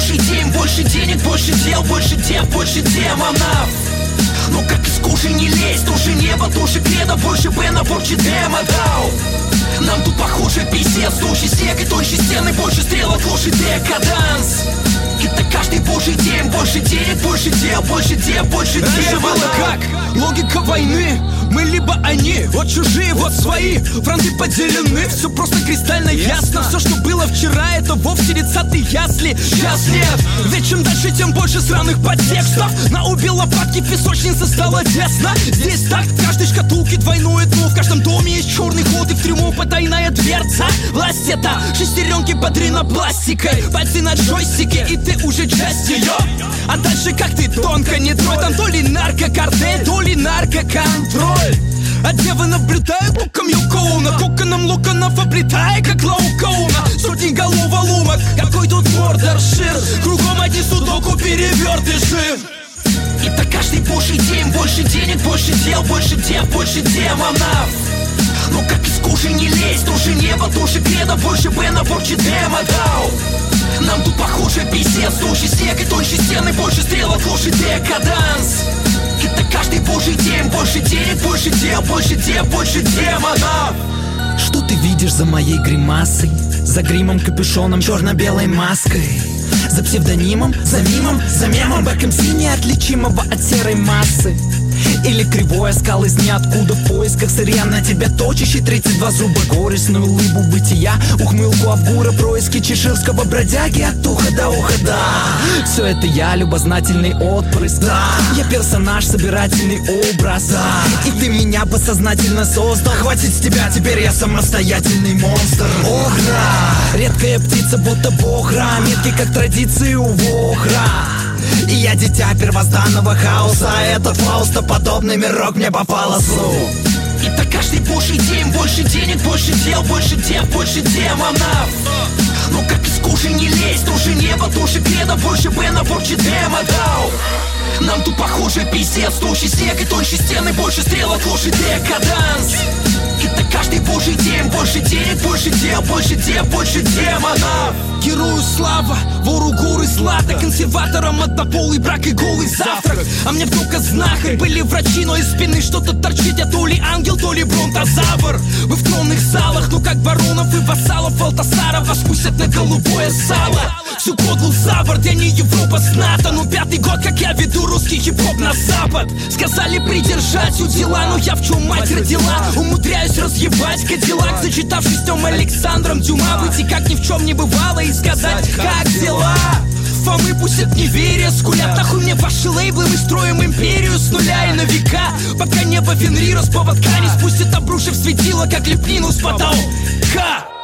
больше идей, больше денег, больше дел, больше дев, больше демонов. Но как из кожи не лезть, тоже небо, тоже кредо, больше бена, больше демо дал. Нам тут похоже пиздец, толще снег и тоньше стены, больше стрелок, лучше декаданс. Это каждый божий день, больше денег, больше дел, больше дев, больше раньше было как? Логика войны. Мы либо они, вот чужие, вот свои. Фронты поделены, все просто кристально ясно. Все, что было вчера, это вовсе не цаты ясли. Сейчас нет, ведь чем дальше, тем больше сраных подтекстов. На обе лопатки песочница стала тесно. Здесь так, в каждой шкатулке двойное дно. В каждом доме есть черный ход и в трюму потайная дверца. Власть это шестеренки под ринопластикой, пальцы на джойстике, и ты уже часть ее. А дальше как ты тонко не трой. Там то ли наркокартель, то ли наркоконтроль. А девы наблюдают луком Юкоуна, коконом луканов облетая, как Лаукоуна. Сотни голов лумок, какой тут мордоршир. Кругом одни судоку перевертыши. Это каждый божий день, больше денег, больше дел, больше дев, больше демонов. Но как из кожи не лезть, тоже небо, тоже кредо, больше бена, больше демо дал. Нам тут похоже пиздец, толще снег и тоньше стены, больше стрелок, лучше декаданс. Это каждый божий день, больше денег, больше дел, больше дев, больше демонов. Что ты видишь за моей гримасой? За гримом, капюшоном, черно-белой маской. За псевдонимом, за мимом, за мемом БКМС неотличимого от серой массы. Или кривой оскал из ниоткуда в поисках сырья на тебя точащий 32 зуба, горестную улыбу бытия, ухмылку Авгура, происки чеширского бродяги от уха до уха, да. Все это я, любознательный отпрыск, да. Я персонаж, собирательный образ, да. И ты меня подсознательно создал. Хватит с тебя, теперь я самостоятельный монстр. Охра, редкая птица, будто бохра, метки как традиции у вохра. И я дитя первозданного хаоса. Этот фаустоподобный мирок мне по фалосу. Это каждый божий день, больше денег, больше дел, больше дев, больше демонов. Но как из кожи не лезть, тоже небо, тоже кредо, больше бена, больше демо дал. Нам тут похоже пиздец, толще снег и тоньше стены, больше стрелок, лучше декаданс. Это каждый божий день, больше денег, больше дел, больше дев, больше демонов. Герою слава, вору горы злата, консерваторам однополый брак и голый завтрак. А мне только знахарь, были врачи, но из спины что-то торчит. Я то ли ангел, то ли бронтозавр. Вы в тронных залах, ну как баронов и вассалов Алтасара вас пустят на голубое сало. Всю кодлу за борт, я не Европа с НАТО. Ну 5-й год, как я веду русский хип-хоп на запад. Сказали придержать у дела, но я в чем мать родила. Умудряюсь разъебать кадиллак, зачитавшись Тём Александром Дюма. Выйти как ни в чем не бывало и сказать, как дела. Фомы пустят неверие, скулят нахуй мне ваши лейблы. Мы строим империю с нуля и на века, пока небо Фенрира с поводка не спустит, обрушив светило, как лепнину с потолка.